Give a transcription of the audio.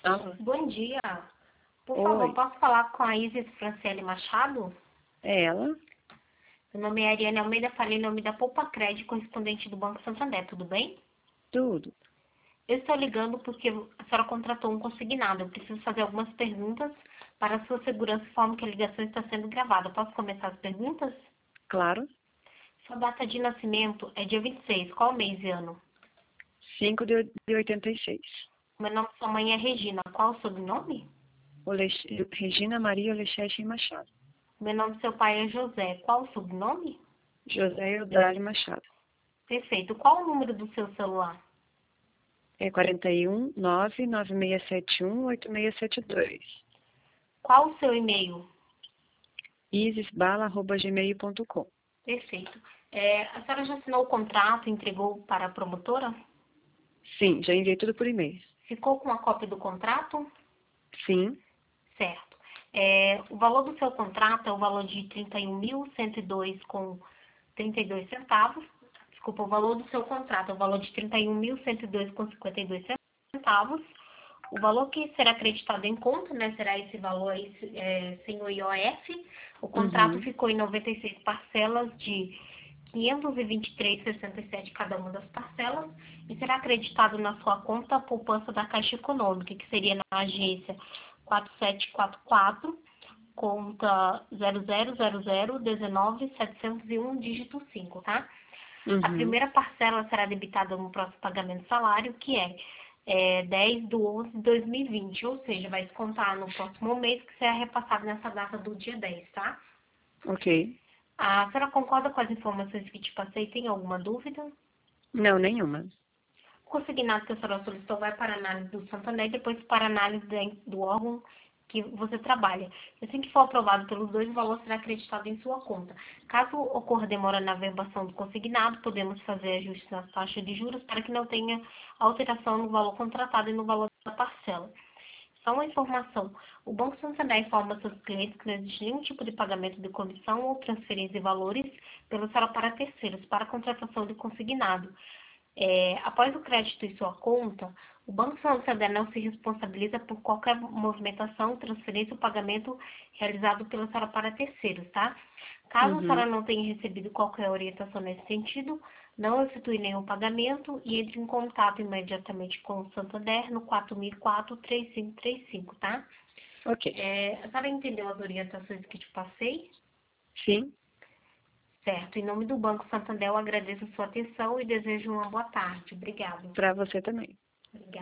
Ah, Bom dia. Por favor, oi, posso falar com a Isis Franciele Machado? é ela? Meu nome é Ariane Almeida, falei em nome da Poupa Crédito, correspondente do Banco Santander, tudo bem? Tudo. Eu estou ligando porque a senhora contratou um consignado. Eu preciso fazer algumas perguntas para a sua segurança, de forma que a ligação está sendo gravada. Posso começar as perguntas? Claro. Sua data de nascimento é dia 26. Qual mês e ano? 5 de 86. Meu nome de sua mãe é Regina. Qual o sobrenome? Regina Maria Olechete Machado. Meu nome de seu pai é José. Qual o sobrenome? José Eudálio Machado. Perfeito. Qual o número do seu celular? É 41 99671 8672. Qual o seu e-mail? isisbala@gmail.com. Perfeito. A senhora já assinou o contrato e entregou para a promotora? Sim, já enviei tudo por e-mail. Ficou com a cópia do contrato? Sim. Certo. O valor do seu contrato é o valor de 31.102 com 32 centavos. Desculpa, o valor do seu contrato é o valor de 31.102 com 52 centavos. O valor que será acreditado em conta, né, será esse valor aí, sem o IOF. O contrato Uhum. ficou em 96 parcelas de 523,67 cada uma das parcelas e será acreditado na sua conta a poupança da Caixa Econômica, que seria na agência 4744, conta 000019.701, dígito 5, tá? A Uhum. primeira parcela será debitada no próximo pagamento salário, que é 10/11/2020, ou seja, vai descontar no próximo mês, que será repassado nessa data do dia 10, tá? Ok. A senhora concorda com as informações que te passei? Tem alguma dúvida? Não, nenhuma. O consignado que a senhora solicitou vai para a análise do Santander e depois para a análise do órgão que você trabalha. Assim que for aprovado pelos dois, o valor será acreditado em sua conta. Caso ocorra demora na verbação do consignado, podemos fazer ajustes nas taxas de juros para que não tenha alteração no valor contratado e no valor da parcela. Só uma informação. O Banco Santander informa seus clientes que não existe nenhum tipo de pagamento de comissão ou transferência de valores pelo celular para terceiros, para a contratação de consignado. Após o crédito em sua conta, o Banco Santander não se responsabiliza por qualquer movimentação, transferência ou pagamento realizado pela senhora para terceiros, tá? Caso a senhora Uhum. não tenha recebido qualquer orientação nesse sentido, não efetue nenhum pagamento e entre em contato imediatamente com o Santander no 4004-3535, tá? Ok. A senhora entendeu as orientações que te passei? Sim. Certo. Em nome do Banco Santander, eu agradeço a sua atenção e desejo uma boa tarde. Obrigada. Para você também. Obrigada.